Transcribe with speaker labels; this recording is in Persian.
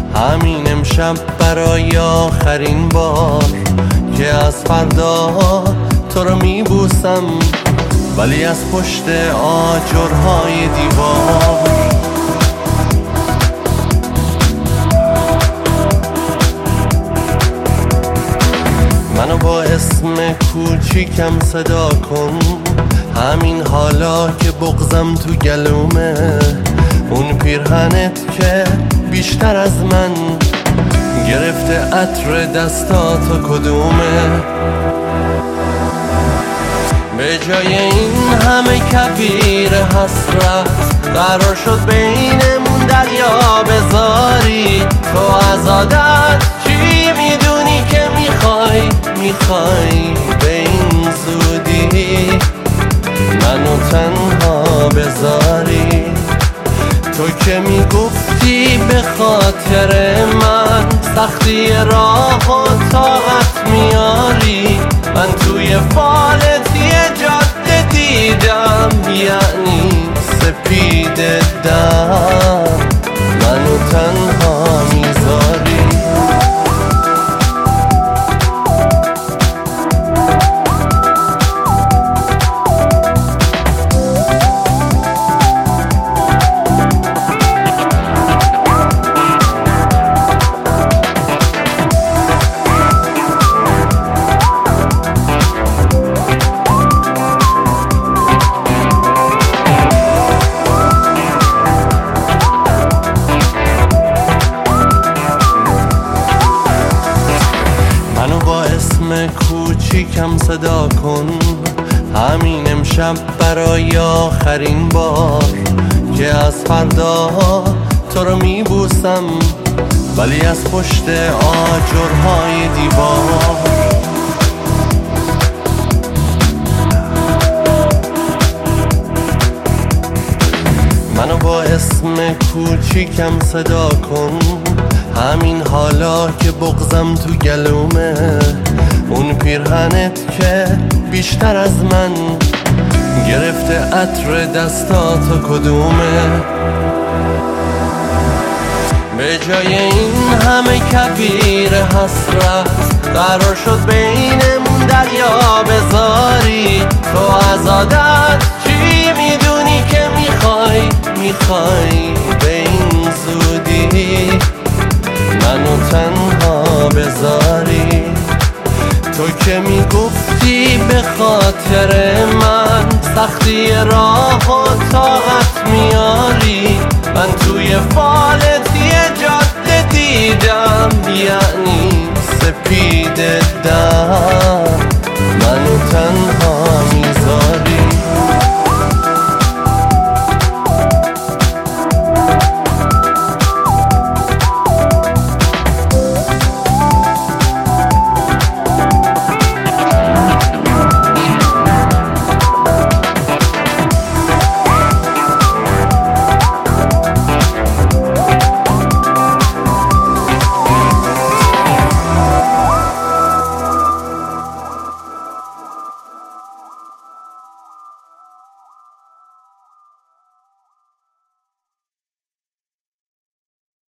Speaker 1: همین امشب برای آخرین بار که از فردا تو رو میبوسم، ولی از پشت آجرهای دیوار. منو با اسم کوچیکم صدا کن، همین حالا که بغضم تو گلومه. اون پیرهنت که بیشتر از من گرفته عطر دستاتو کدومه. به جای این همه کبیر حسرت قرار شد بینمون دریا بذاری. تو از عادت چی میدونی که میخوای به این زودی منو تنها بذاری. تو که میگفتی به خاطر من سختی راه و طاقت میاری. من توی فالت یه جاده دیدم، یعنی سپید دم منو تنها میذاری. منو با اسم کوچیکم صدا کن، همین امشب برای آخرین بار که از فردا تو رو میبوسم، ولی از پشت آجرهای دیوار. منو با اسم کوچیکم صدا کن، همین حالا که بغضم تو گلومه. اون پیرهنت که بیشتر از من گرفته عطر دستاتو کدومه. به جای این همه کبیر حسرت قرار شد بینمون دریا بذاری. تو از عادت چی میدونی که میخوای به این زودی منو تنها بذاری. تو که میگفتی به خاطر من سختی راه و طاقت میاری. من توی فالت